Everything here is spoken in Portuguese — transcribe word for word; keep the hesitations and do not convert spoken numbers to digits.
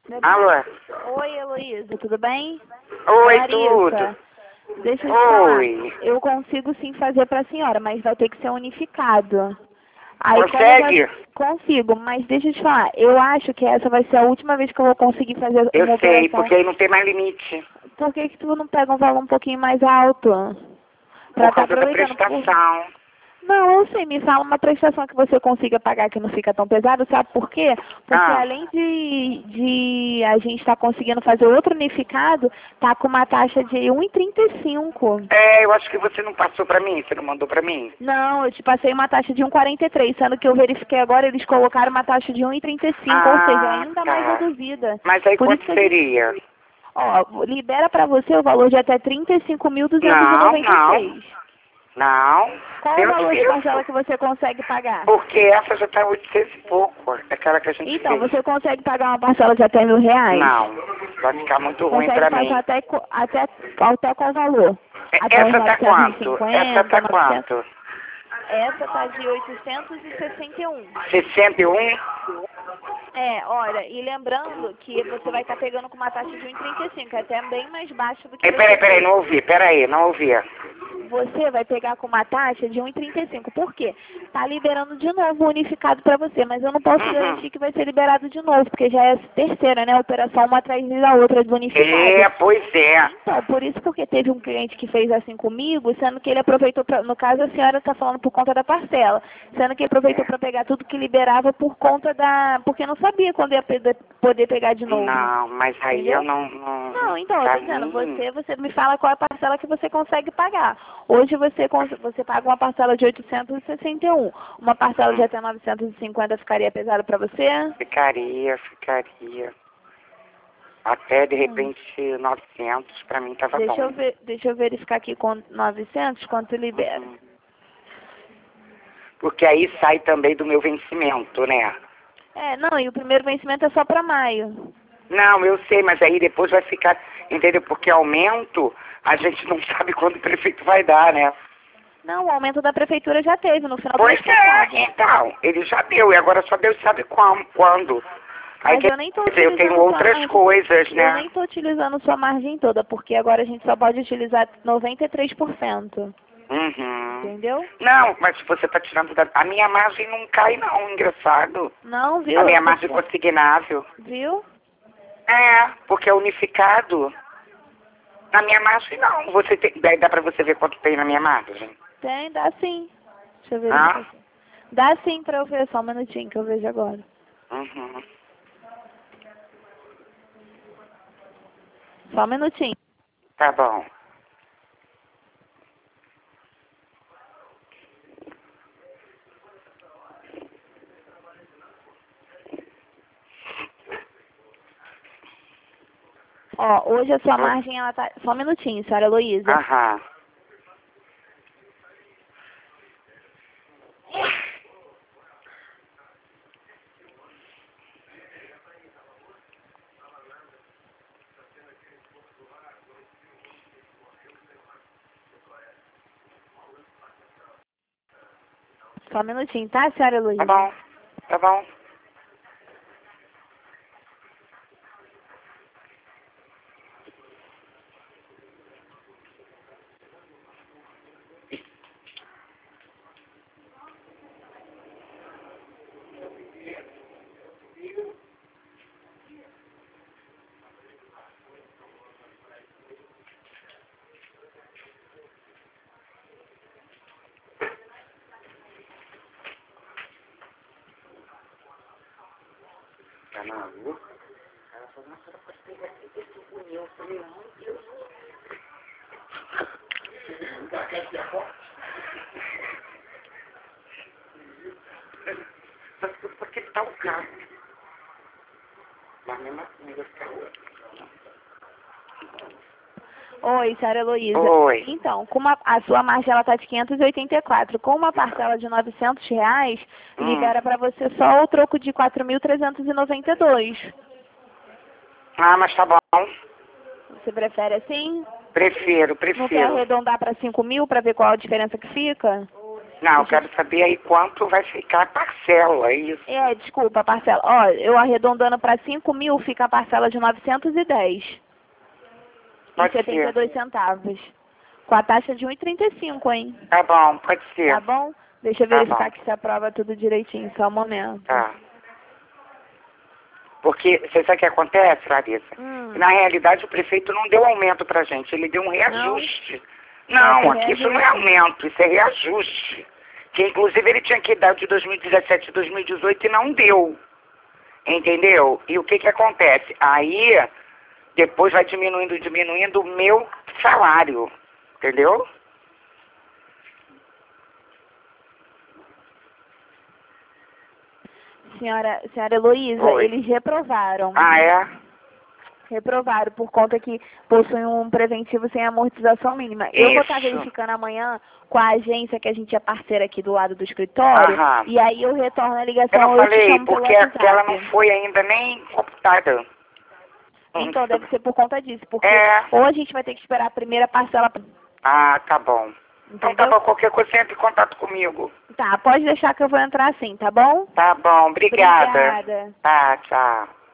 Alô? Oi, Heloísa, tudo bem? Oi, Larissa, tudo. deixa eu te Oi. falar. Eu consigo sim fazer para a senhora, mas vai ter que ser unificado. Aí, como Consegue? vai... Consigo, mas deixa eu te falar. Eu acho que essa vai ser a última vez que eu vou conseguir fazer Eu uma sei, operação. porque aí não tem mais limite. Por que que tu não pega um valor um pouquinho mais alto? Pra Por tá causa da aproveitando. Por... prestação. Não, eu sei, me fala uma prestação que você consiga pagar que não fica tão pesado, sabe por quê? Porque Ah, além de, de a gente estar conseguindo fazer outro unificado, tá com uma taxa de um e trinta e cinco. é, eu acho que você não passou pra mim, você não mandou pra mim. Não, eu te passei uma taxa de um e quarenta e três, sendo que eu verifiquei agora, eles colocaram uma taxa de um e trinta e cinco, ou seja, Ah, ainda mais tá. reduzida. Mas aí Por isso quanto que a gente, seria? ó, libera pra você o valor de até trinta e cinco mil duzentos e Não, noventa e não, seis. não. Qual o Eu valor de parcela esqueço. que você consegue pagar? Porque essa já tá oitocentos e pouco, aquela que a gente Então, fez. você consegue pagar uma parcela de até mil reais? Não, vai ficar muito ruim Consegue pra passar mim. até, co- até, até qual valor? E- Até os Essa tá novecentos e quanto? Essa cinquenta, tá novecentos? quanto? Essa tá de oitocentos e sessenta e um. sessenta e um? É, olha, e lembrando que você vai estar pegando com uma taxa de um e trinta e cinco, é até bem mais baixa do que É, você peraí, peraí, fez. não ouvi, peraí, não ouvi. Você vai pegar com uma taxa de um e trinta e cinco. Por quê? Tá liberando de novo o unificado para você, mas eu não posso Uhum. garantir que vai ser liberado de novo, porque já é a terceira, né? Operação uma atrás da outra do unificado. É, pois é. Então, por isso porque teve um cliente que fez assim comigo, sendo que ele aproveitou, pra, no caso a senhora está falando por conta da parcela, sendo que ele aproveitou para pegar tudo que liberava por conta da... porque não sabia quando ia pe- poder pegar de novo. Não, mas aí eu Entendeu? não... Não, Não, então, eu pra tô dizendo, mim... você, você me fala qual é a parcela que você consegue pagar. Hoje você, cons- você paga uma parcela de oitocentos e sessenta e um. Uma parcela de hum, até novecentos e cinquenta ficaria pesada para você? Ficaria, ficaria. Até, de Hum. repente, novecentos, pra mim tava Deixa bom. eu ver, deixa eu verificar aqui com novecentos quanto libera. Uhum. Porque aí sai também do meu vencimento, né? É, não, e o primeiro vencimento é só para maio. Não, eu sei, mas aí depois vai ficar... Entendeu? Porque aumento, a gente não sabe quando o prefeito vai dar, né? Não, o aumento da prefeitura já teve no final do Pois mês passado. é, então, ele já deu, e agora só Deus sabe quam- quando. Aí Mas quer eu nem estou dizer, eu tenho utilizando sua outras margem. coisas, Eu nem né? estou utilizando sua margem toda, porque agora a gente só pode utilizar noventa e três por cento. Uhum. Entendeu? Não, mas se você tá tirando da... A minha margem não cai não, engraçado. Não, viu? A Eu minha tô margem te... consignável. Viu? É, porque é unificado. Na minha margem não. Você tem... Daí dá pra você ver quanto tem na minha margem. Tem, dá sim. Deixa eu verificar Ah? aqui. Dá sim pra eu ver, só um minutinho que eu vejo agora. Uhum. Só um minutinho. Tá bom. Ó, hoje a sua Oi. margem, ela tá... Só um minutinho, senhora Heloísa. Aham. Só um minutinho, tá, senhora Heloísa? Tá bom. Tá bom. Tá maluco? Ela falou, nossa, ela pode pegar esse funil. Eu falei, não, Deus. Mas porque tá o carro. Mas mesmo assim, vai ficar outro. Oi, senhora Heloísa. Oi. Então, com uma, a sua margem ela tá de quinhentos e oitenta e quatro. Com uma parcela de novecentos reais, Hum. libera pra você só o troco de quatro mil trezentos e noventa e dois. Ah, mas tá bom. Você prefere assim? Prefiro, Não quer prefiro. arredondar pra cinco mil pra ver qual a diferença que fica? Não, eu quero saber aí quanto vai ficar a parcela, é isso. É, desculpa, a parcela. Ó, eu arredondando para cinco mil, fica a parcela de novecentos e dez. Pode E setenta e dois centavos. Com a taxa de um e trinta e cinco, hein? Tá bom, pode ser. Tá bom? Deixa eu Tá verificar bom. aqui se aprova tudo direitinho, só um momento. Tá. Porque, você sabe o que acontece, Larissa? Hum. Na realidade, o prefeito não deu aumento pra gente, ele deu um reajuste. Não, Não, aqui isso não é aumento, isso é reajuste. Que, inclusive, ele tinha que dar de dois mil e dezessete e dois mil e dezoito e não deu. Entendeu? E o que que acontece? Aí, depois vai diminuindo, diminuindo o meu salário. Entendeu? Senhora, senhora Heloísa, Oi. eles reprovaram. Ah, é? Reprovaram por conta que possuem um preventivo sem amortização mínima. Eu vou estar Isso. verificando amanhã com a agência que a gente é parceira aqui do lado do escritório. Aham. E aí eu retorno a Eu ligação não ou eu te falei, chamo pelo porque WhatsApp. aquela não foi ainda nem computada. Então deve ser por conta disso, porque É. ou a gente vai ter que esperar a primeira parcela. Ah, tá bom. Então tá Entendeu? bom, qualquer coisa você entra em contato comigo. Tá, pode deixar que eu vou entrar assim, tá bom? Tá bom, obrigada. Obrigada. Tá, tchau.